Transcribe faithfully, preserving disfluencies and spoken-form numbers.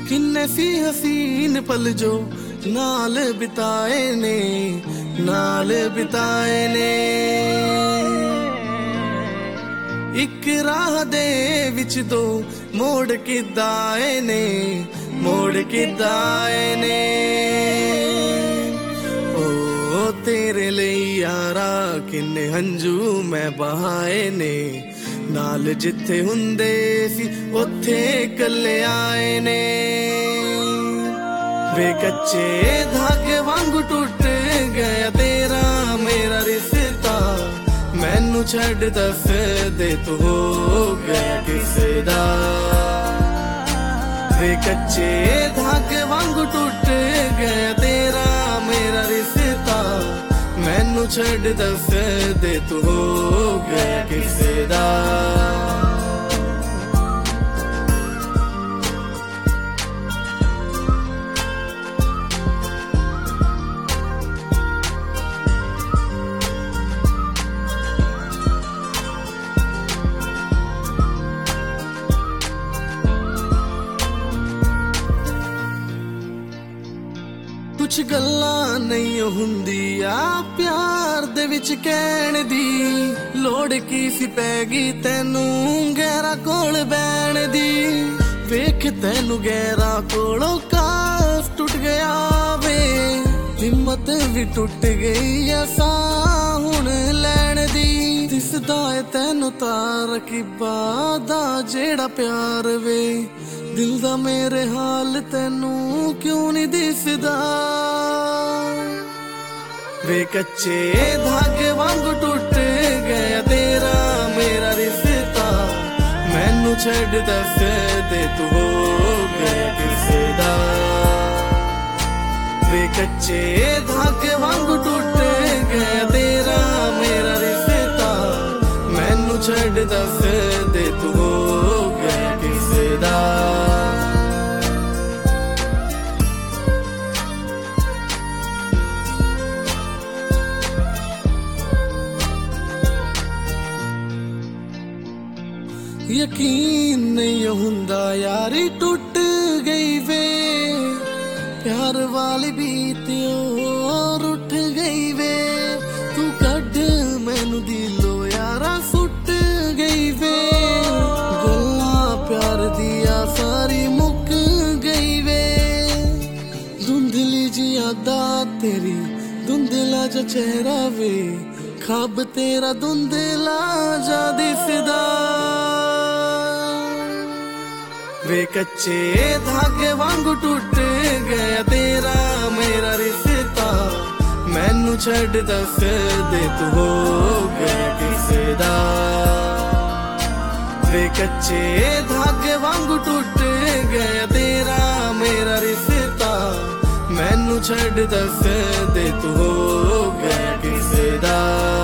किन्ने सी हसीन पल जो नाल बिताए ने नाल बिताए ने इक राह दे विच दो मोड़ किद्दां आए ने मोड़ किद्दां आए ने ओ तेरे लिए यारा किन्ने हंजू मैं बहाए ने नाल जिथे हुंदे सी उत्थे कल्ले आए ने वे कच्चे धागे वांगू टूट गया तेरा मेरा रिश्ता मैनू छड़ दस दे तू हो गया किसे दा वे कच्चे धागे वांगू टूट गया तेरा मेरा रिश्ता मैनू छड़ दस दे तू हो गया किसे दा कुछ गल्लां नहीं हुंदियां प्यार दे विच कहण दी लोड़ की सी पैगी तैनू गैरा कोल बैण दी वेख तैनू गैरा कोलों काफ टूट गया वे हिम्मत भी टूट गई ऐसा हुण लैण दी दिसदा है तैनू तार की बादा जेड़ा प्यार वे दिल दा मेरे हाल तैनू क्यों नहीं दिसदा वे कच्चे धागे वांगू टूट गया तेरा मेरा रिश्ता मैनू छड़ दस दे तू हो गया किसे दा वे कच्चे धागे वांगू टूट गया तेरा मेरा रिश्ता मैनू छड़ दस दे तू हो गया किसे दा यकीन नहीं हुंदा यारी टूट गई वे प्यार वाली बीती और उठ गई वे तू कड मैनू दिलो यारा सुट गई वे गल्लां प्यार दिया सारी मुक गई वे धुंधली जी यादा तेरी धुंधला जा चेहरा वे खाब तेरा धुंधला जा दिसदा वे कच्चे धागे वांगू टूट गया तेरा मेरा रिश्ता मैनू छड़ दस दे तू हो गया किसे दा वे कच्चे धागे वांगू टूट गया तेरा मेरा रिश्ता मैनू छड़ दस दे तू हो गया किसे दा।